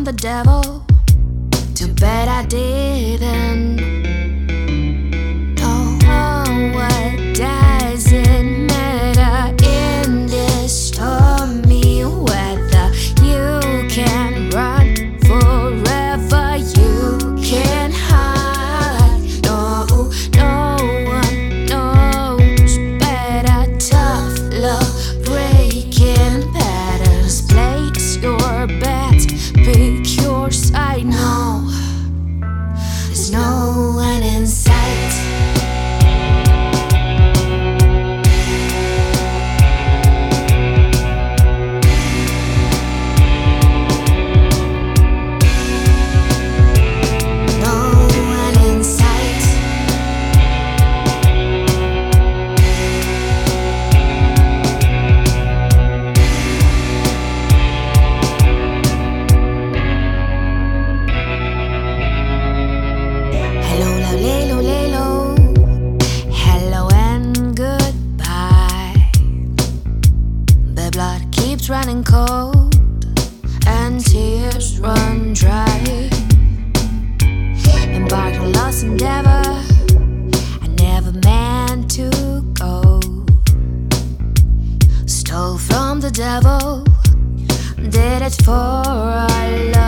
the devil. Too bad I didn't. Oh, what does it matter in this stormy weather? You can run forever, you can hide. No, no one knows better. Tough love, breaking patterns. Place your bets, pick your side. No, there's no one in sight. Hello and goodbye. The blood keeps running cold and tears run dry. Embarked on lost endeavor, I never meant to go. Stole from the devil, did it for our love.